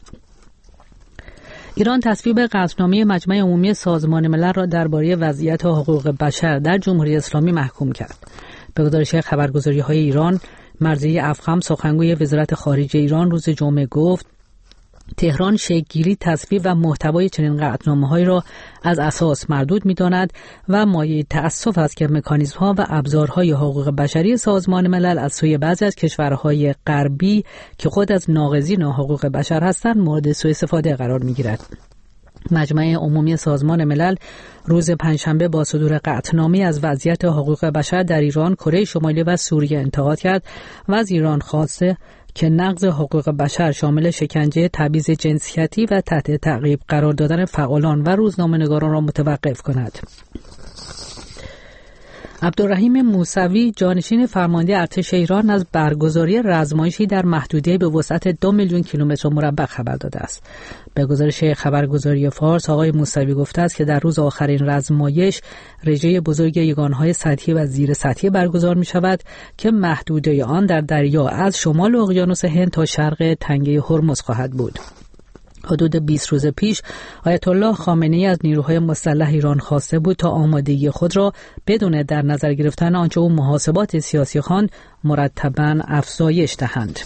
ایران تصویب قطعنامه مجمع عمومی سازمان ملل را درباره وضعیت حقوق بشر در جمهوری اسلامی محکوم کرد. به گزارش خبرگزاری‌های ایران، مرضیه افخم سخنگوی وزارت خارجه ایران روز جمعه گفت تهران شکل‌گیری، تصویب و محتوای چنین قطعنامه‌هایی را از اساس مردود می‌داند و مایه تأسف است که مکانیزم‌ها و ابزارهای حقوق بشری سازمان ملل از سوی بعضی از کشورهای غربی که خود از ناقضین حقوق بشر هستند مورد سوء استفاده قرار می‌گیرد. مجمع عمومی سازمان ملل روز پنجشنبه با صدور قطعنامه از وضعیت حقوق بشر در ایران، کره شمالی و سوریه انتقاد کرد و از ایران خواسته که نقض حقوق بشر شامل شکنجه، تبعیض جنسیتی و تحت تعقیب قرار دادن فعالان و روزنامه‌نگاران را متوقف کند. عبدالرحیم موسوی جانشین فرمانده ارتش ایران از برگزاری رزمایشی در محدوده به وسعت دو میلیون کیلومتر مربع خبر داده است. به گزارش خبرگزاری فارس، آقای موسوی گفته است که در روز آخرین رزمایش رژه بزرگ یگانهای سطحی و زیر سطحی برگزار می شود که محدوده آن در دریا از شمال اقیانوس هند تا شرق تنگه هرمز خواهد بود. حدود بیست روز پیش آیت الله خامنه‌ای از نیروهای مسلح ایران خواسته بود تا آمادگی خود را بدون در نظر گرفتن آنچه او محاسبات سیاسی خواند مرتباً افزایش دهند.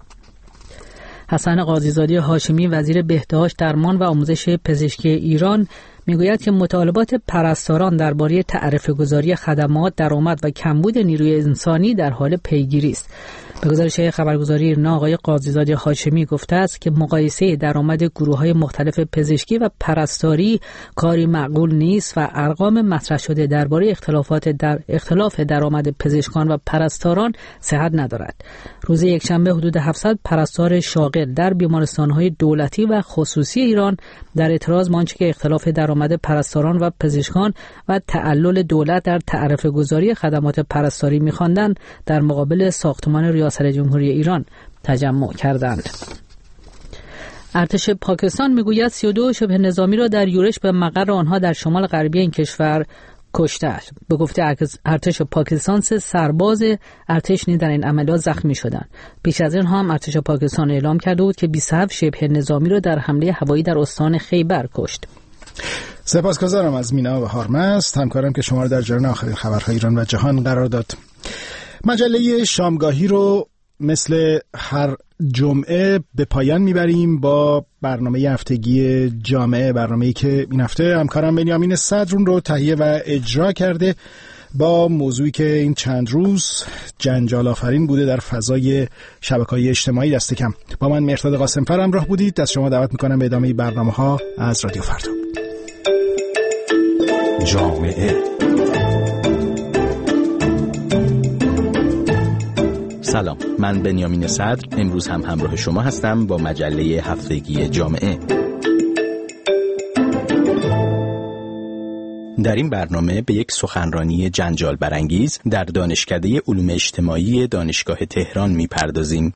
حسن قاضیزاده هاشمی وزیر بهداشت، درمان و آموزش پزشکی ایران میگوید که مطالبات پرستاران درباره تعرفه گذاری خدمات، درآمد و کمبود نیروی انسانی در حال پیگیری است. به گزارش خبرگزاری ایرنا، آقای قاضیزاده هاشمی گفته است که مقایسه درآمد گروه‌های مختلف پزشکی و پرستاری کاری معقول نیست و ارقام مطرح شده درباره اختلافات در اختلاف درآمد پزشکان و پرستاران صحت ندارد. روز یکشنبه حدود هفتصد پرستار شاغل در بیمارستان‌های دولتی و خصوصی ایران در اعتراض به آنچه که اختلاف درآمد پرستاران و پزشکان و تعلل دولت در تعرفه گذاری خدمات پرستاری می‌خواندند در مقابل ساختمان ریاست جمهوری ایران تجمع کردند. ارتش پاکستان میگوید سی و دو شبه نظامی را در یورش به مقر آنها در شمال غربی این کشور کشته است. به گفته ارتش پاکستان سه سرباز ارتش نیز در این عملیات زخمی شدند. پیش از این هم ارتش پاکستان اعلام کرده بود که بیست و هفت شبه نظامی را در حمله هوایی در استان خیبر کشت. سپاسگزارم از مینا بهارمست، همکارم که شما را در جریان آخرین خبرهای ایران و جهان قرار داد. مجله شامگاهی رو مثل هر جمعه به پایان میبریم با برنامه هفتگی جامعه، برنامه‌ای که این هفته همکارم بنیامین صدرون رو تهیه و اجرا کرده با موضوعی که این چند روز جنجال آفرین بوده در فضای شبکه‌های اجتماعی دست کم. با من مهرداد قاسمفر همراه بودید. از شما دعوت میکنم به ادامه برنامه‌ها از رادیو فردا. جامعه سلام، من بنیامین صدر امروز هم همراه شما هستم با مجله هفتگی جامعه. در این برنامه به یک سخنرانی جنجال برانگیز در دانشکده علوم اجتماعی دانشگاه تهران میپردازیم.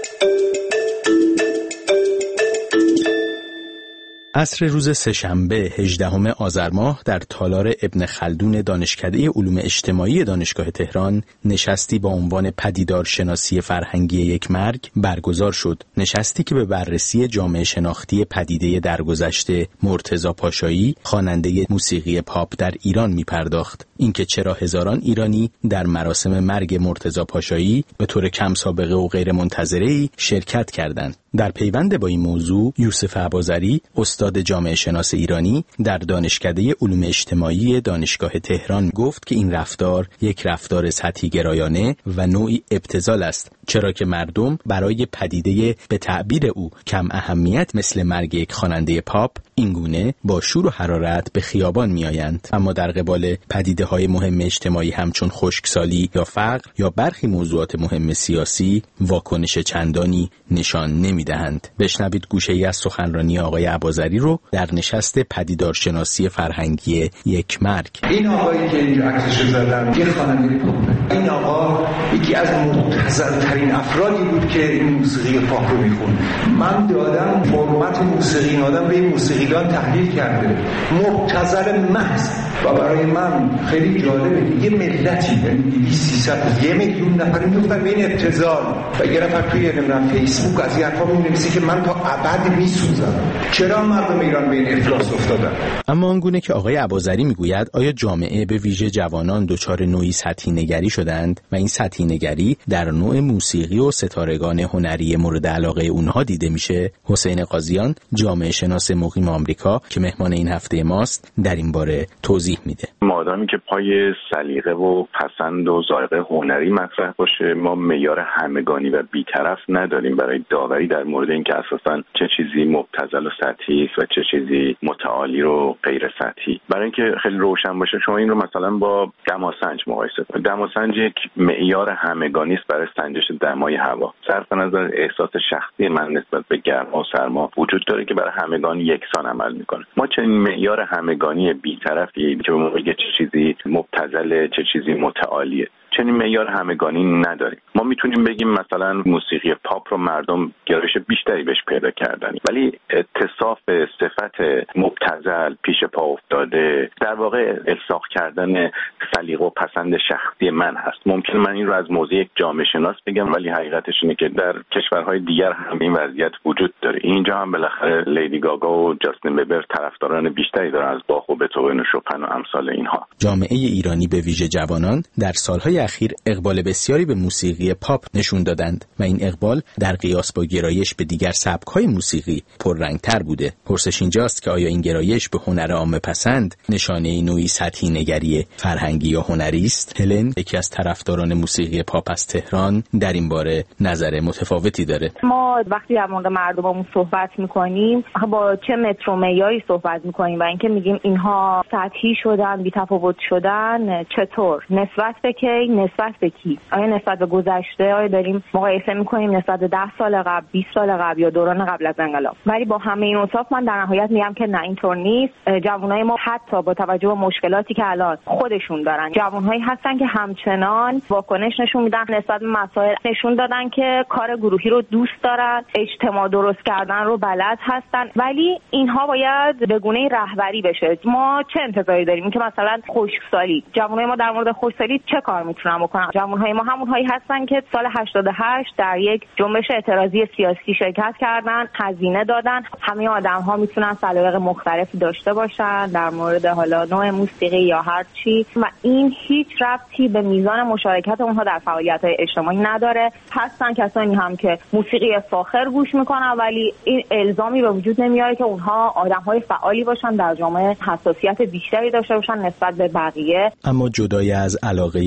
عصر روز سه‌شنبه هجدهم آذر ماه در تالار ابن خلدون دانشکده علوم اجتماعی دانشگاه تهران نشستی با عنوان پدیدار شناسی فرهنگی یک مرگ برگزار شد. نشستی که به بررسی جامعه شناختی پدیده درگذشته مرتضی پاشایی، خواننده موسیقی پاپ در ایران می پرداخت. اینکه چرا هزاران ایرانی در مراسم مرگ مرتضی پاشایی به طور کم سابقه و غیر منتظره‌ای شرکت کردند. در پیوند با این موضوع یوسف اباضری، استاد جامعه شناس ایرانی در دانشکده علوم اجتماعی دانشگاه تهران گفت که این رفتار یک رفتار سطحی گرایانه و نوعی ابتذال است، چرا که مردم برای پدیده به تعبیر او کم اهمیت مثل مرگ یک خواننده پاپ اینگونه با شور و حرارت به خیابان میآیند، اما در قبال پدیده‌های مهم اجتماعی همچون خشکسالی یا فقر یا برخی موضوعات مهم سیاسی واکنش چندانی نشان نمی‌دهند. بشنوید گوشه‌ای از سخنرانی آقای اباضری رو در نشست پدیدارشناسی فرهنگی یک مرگ. این آقایی که اینجا عکسش زدن یه خواننده پاپه. این آقا یکی از مبتذل‌ترین افرادی بود که این موسیقی پاپ رو می‌خوند. من دادم فرمت موسیقی این آدم به موسیقیدان تحلیل کرده، مبتذل محض. و برای من خیلی جالبه یه ملتی یعنی دویست سیصد یه میلیون نفر میگفتن به این ابتذال و یه نفر توی نمیدونم فیسبوک از این حرفا می‌نویسه که من تا ابد میسوزم. چرا مردم ایران به این افلاس افتادن؟ اما آنگونه که آقای اباضری میگوید آیا جامعه به ویژه جوانان دچار نوعی سطحی نگری شدند و این سطحی نگری در نوع موسیقی و ستارگان هنری مورد علاقه اونها دیده میشه؟ حسین قاضیان، جامعه شناس مقیم آمریکا که مهمان این هفته ماست، در این باره توضیح میده. مادامی که پای سلیقه و پسند و ذائقه هنری مطرح باشه، ما معیار همگانی و بی‌طرف نداریم برای داوری در مورد اینکه اساساً چه چیزی مبتذل و سطحی است و چه چیزی متعالی و غیر سطحی. برای اینکه خیلی روشن باشه شما این رو مثلا با دماسنج مقایسه کنید. دماسنج یک معیار همگانی است برای سنجش دمای هوا. صرف نظر احساس شخصی من نسبت به گرما و سرما وجود داره که برای همگان یکسان عمل میکنه. ما چنین معیار همگانی بی‌طرفی که به ما بگه چه چیزی مبتذل چه چیزی متعالیه، چنین معیار همگانی نداریم. ما میتونیم بگیم مثلا موسیقی پاپ رو مردم گرایش بیشتری بهش پیدا کردن، ولی اتصاف صفت مبتذل، پیش پا افتاده، در واقع الساق کردن سلیقه و پسند شخصی من هست. ممکنه من این رو از موضع یک جامعه شناس بگم، ولی حقیقتش اینه که در کشورهای دیگر هم این وضعیت وجود داره. اینجا هم بالاخره لیدی گاگا و جاستین بیبر طرفداران بیشتری دارن از باخ و بتهوون و شوپن و امثال اینها. جامعه ایرانی به ویژه جوانان در سالهای اخیر اقبال بسیاری به موسیقی پاپ نشون دادند و این اقبال در قیاس با گرایش به دیگر سبک‌های موسیقی پررنگ‌تر بوده. پرسش اینجاست که آیا این گرایش به هنر عامه پسند نشانه نوعی سطحی نگری فرهنگی یا هنری است؟ هلن، یکی از طرفداران موسیقی پاپ از تهران، در این باره نظر متفاوتی داره. ما وقتی در مورد مردممون صحبت می‌کنیم با چه متر و معیاری صحبت می‌کنیم و اینکه میگیم اینها سطحی شدن، بی‌تفاوت شدن، چطور؟ نسبت به کی؟ نسبت به کی؟ آیا نسبت به گذشته؟ آیا داریم مقایسه می‌کنیم نسبت به ده سال قبل، بیست سال قبل یا دوران قبل از انقلاب؟ ولی با همه این اوصاف من در نهایت میگم که نه، اینطور نیست. جوانای ما حتی با توجه به مشکلاتی که الان خودشون دارن، جوانهایی هستن که همچنان واکنش نشون میدن نسبت به مسائل، نشون دادن که کار گروهی رو دوست دارن، اجتماع درست کردن رو بلد هستن، ولی اینها باید به گونه‌ای رهبری بشه. ما چه انتظاری داریم؟ اینکه مثلا خشکسالی، جوانای ما در مورد خشکسالی چه کار میتونن بکنن؟ جوانهای ما همونهایی هستن که سال هشتاد و هشت در یک جنبش اعتراضی سیاسی شرکت کردن، هزینه دادن. همه آدم‌ها میتونن سلیقه مختلفی داشته باشن در مورد حالا نوع موسیقی یا هر چی و این هیچ ربطی به میزان مشارکت اونها در فعالیت‌های اجتماعی نداره. هستن کسانی هم که موسیقی فاخر گوش میکنن، ولی این الزامی به وجود نمیاره که اونها آدم‌های فعالی باشن، در جامعه حساسیت بیشتری داشته باشن نسبت به بقیه. اما جدای از علاقه جوان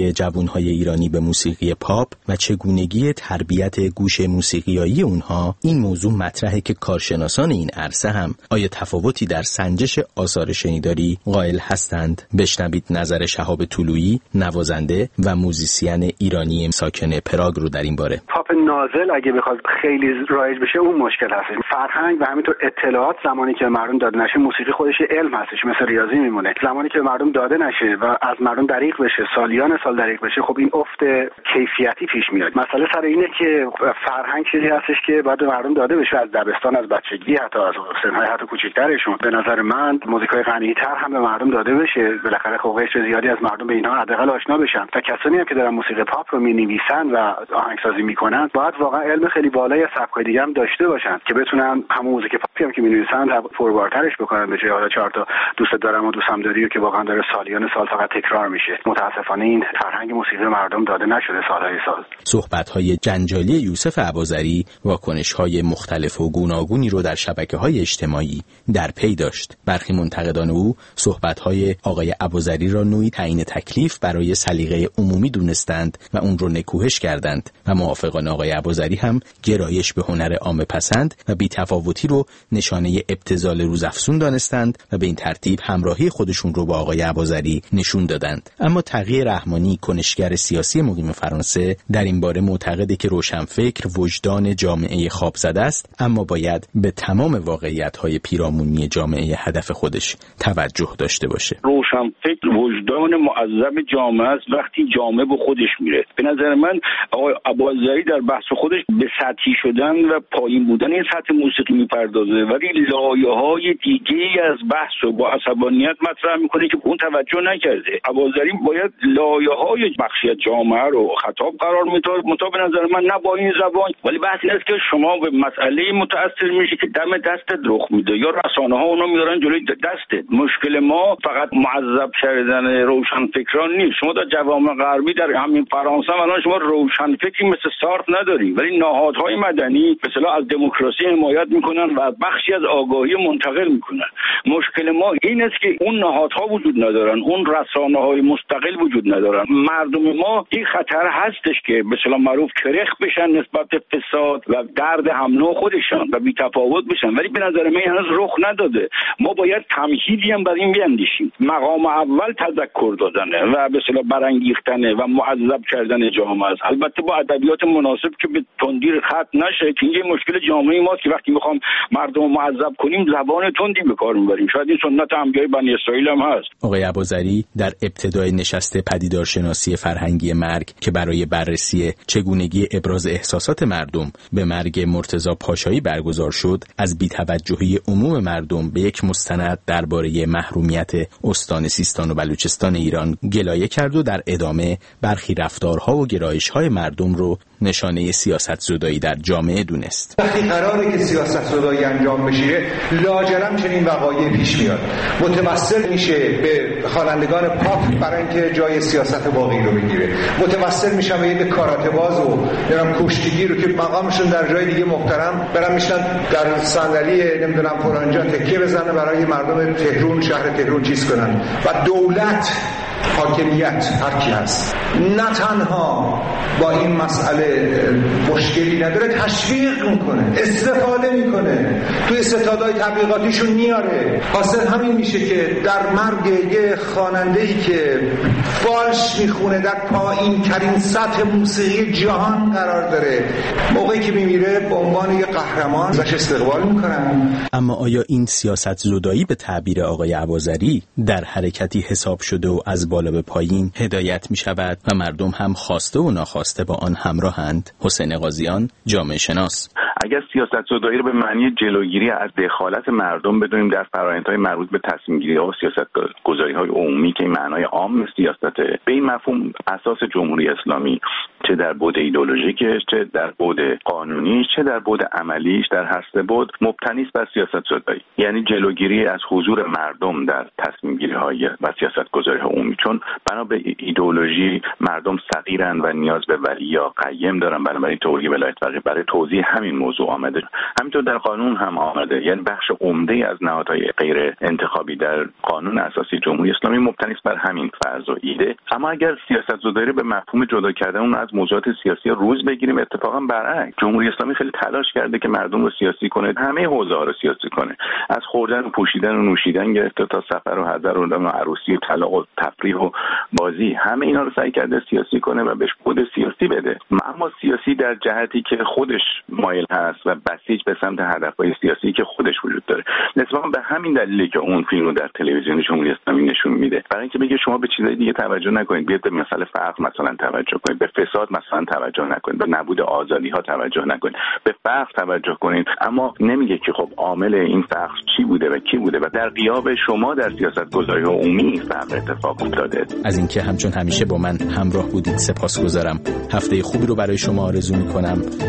جوانهای ایرانی به موسیقی پاپ و چگونگی تربیت گوش موسیقیایی اونها، این موضوع مطرحه که کارشناسان این عرصه هم آیا تفاوتی در سنجش آثار شنیداری قائل هستند. بشنوید نظر شهاب طلویی، نوازنده و موزیسین ایرانی ساکن پراگ رو در این باره. پاپ نازل اگه بخواد خیلی رایج بشه اون مشکل هست. فرهنگ و همینطور اطلاعات زمانی که مردم داده نشه، موسیقی خودش علم هستش، مثل ریاضی میمونه. زمانی که مردم داده نشه و از مردم دریغ بشه، سالیان سال دریغ بشه، خب این افت کیفیتی پیش میاد. مسئله سر اینه که فرهنگ چیزی هستش که باید مردم داده بشه از دبستان، از بچگی، حتی از سنهای حتی کوچکترشون. به نظر من موزیکای غنی‌تر هم به مردم داده بشه، بالاخره خب قشر زیادی از مردم به اینها حداقل آشنا بشن. و کسانی هم که دارن موسیقی پاپ رو می‌نویسن و آهنگسازی میکنن باید واقعا علم خیلی بالای سبکای دیگه هم داشته باشن که بتونن همون موزیک پاپی هم که می‌نویسن پربارترش بکنن، به جای حالا چهار تا دوست دارم و دوستم داری که واقعا داره سالیان سال فقط تکرار میشه. متاسفانه این فرهنگ موسیقی مردم داده نشده سالهای سال. صحبت‌های جنجالی یوسف ابوذری واکنش‌های مختلف و گوناگونی رو در شبکه‌های اجتماعی در پی داشت. برخی منتقدان او صحبت‌های آقای ابوذری را نوعی تعیین تکلیف برای سلیقه عمومی دونستند و اون رو نکوهش کردند و موافقان آقای ابوذری هم گرایش به هنر عامه پسند و بی‌تفاوتی رو نشانه ابتذال روزافزون دانستند و به این ترتیب همراهی خودشون رو با آقای ابوذری نشون دادند. اما تقی رحمانی، کنشگر سیاسی مقیم فرانسه، در این باره معتقده که روشنفکر وجدان جامعه خواب زده است، اما باید به تمام واقعیت‌های پیرامونی جامعه هدف خودش توجه داشته باشه. روشنفکر وجدان معذب جامعه است وقتی جامعه به خودش میره. به نظر من آقای ابوذری در بحث خودش به سطحی شدن و پایین بودن این سطح موسیقی میپردازه، ولی لایه‌های دیگه‌ای از بحث رو با عصبانیت مطرح میکنه که اون توجه نکرده. ابوذری باید لایه‌های بخشی از جامعه رو خطاب قرار میده، مطابق به نظر من نه با این زبان، ولی بحث این است که شما به مسئله متأثر میشی که دم دستت رخ میده یا رسانه‌ها اونو میارن جلوی دستت. مشکل ما فقط معذب کردن روشنفکران نیست. شما در جوامع غربی در همین فرانسه الان شما روشنفکری مثل سارت نداری، ولی نهادهای مدنی به اصطلاح از دموکراسی حمایت میکنن و بخشی از آگاهی منتقل میکنن. مشکل ما این است که اون نهادها وجود ندارن، اون رسانه‌های مستقل وجود ندارن. مردم ما این خطر هستش که به اصطلاح معروف کرخ بشن نسبت به فساد و درد هم نوع خودشان و بی‌تفاوت بشن، ولی به نظر من هنوز رخ نداده. ما باید تمهیدی هم بر این بیاندیشیم. مقام اول تذکر دادنه و به اصطلاح برانگیختنه و معذب کردن جامعه است، البته با ادبیات مناسب که به تندی ختم نشه، که این مشکل جامعه ماست که وقتی میخوام مردم رو معذب کنیم زبان تندی به کار میبریم. شاید این سنت انبیاء بنی اسرائیل هم هست. آقای ابوذری در ابتدای نشست پدیدارشناسی فرهنگی مرگ که برای بررسی چگونگی ابراز احساسات مردم به مرگ مرتضی پاشایی برگزار شد، از بی‌توجهی عموم مردم به یک مستند درباره محرومیت استان سیستان و بلوچستان ایران گلایه کرد و در ادامه برخی رفتارها و گرایش‌های مردم رو نشانه سیاست‌زدایی در جامعه دونست. وقتی قراره که سیاست‌زدایی انجام بشه، لاجرم چنین وقایعی پیش میاد. متوسل میشه به خوانندگان پاپ برای اینکه جای سیاست واقعی رو بگیره. متوسل میشن به یک کاراته باز و نمیدونم کشتیگیر رو که مقامشون در جای دیگه محترم برن میشن در صندلی نمیدونم فلان جا تکیه بزنه برای مردم تهران، شهر تهران چیز کنن. و دولت، حاکمیت، هر کی هست، نه تنها با این مسئله مشکلی نداره، تشویق میکنه، استفاده میکنه، توی ستادهای تبلیغاتیشون میاره. حاصل همین میشه که در مرگ یه خواننده‌ای که فالش میخونه در پایین ترین سطح موسیقی جهان قرار داره، موقعی که میمیره به عنوان یه قهرمان ازش استقبال میکنن. اما آیا این سیاست زدایی به تعبیر آقای ابوذری در حرکتی حساب شده و از بالا به پایین هدایت می شود و مردم هم خواسته و ناخواسته با آن همراهند؟ حسین قاضیان، جامعه شناس: اگر سیاست‌زدایی رو به معنی جلوگیری از دخالت مردم بدونیم در فرآیندهای مربوط به تصمیم‌گیری‌ها و سیاست‌گذاری‌های عمومی که این معنای عام سیاسته، به این مفهوم اساس جمهوری اسلامی چه در بعد ایدئولوژیکش، چه در بعد قانونیش، چه در بعد عملیش، در هر سه بعد مبتنی است بر سیاست‌زدایی، یعنی جلوگیری از حضور مردم در تصمیم‌گیری‌های و سیاست‌گذاری‌های عمومی. چون بنا به ایدئولوژی مردم صغیرن و نیاز به ولی یا قیم دارن، بنابراین توجیه ولایت فقیه برای توضیح همین موضوع آمده. همینطور در قانون هم آمده، یعنی بخش عمده از نهادهای غیر انتخابی در قانون اساسی جمهوری اسلامی مبتنی است بر همین فرض و ایده. اما اگر سیاست‌گذاری به مفهوم جدا کردن اون از موضوعات سیاسی روز بگیریم، اتفاقا برعکس جمهوری اسلامی خیلی تلاش کرده که مردم رو سیاسی کنه، همه حوزه‌ها رو سیاسی کنه، از خوردن و پوشیدن و نوشیدن گرفته تا سفر و حضر و عروسی و طلاق و تفریح و بازی، همه اینا رو سعی کرده سیاسی کنه و بهش کد سیاسی بده. اما سیاسی در جهتی که خودش مایل هست و بسیج به سمت هدفهای سیاسی که خودش وجود داره. اتفاقا به همین دلیله که اون فیلم رو در تلویزیون جمهوری اسلامی نشون میده، برای اینکه بگه شما به چیزای دیگه توجه نکنید، بیاید به مسئله فقر مثلا توجه کنید، به فساد مثلا توجه نکنید، به نبود آزادی ها توجه نکنید، به فقر توجه کنید. اما نمیگه که خب عامل این فقر چی بوده و کی بوده و در غیاب شما در سیاست‌گذاری عمومی فقر اتفاق افتاده. از اینکه همچون همیشه با من همراه بودید سپاسگزارم. هفته خوبی رو برای شما آرزو می‌کنم.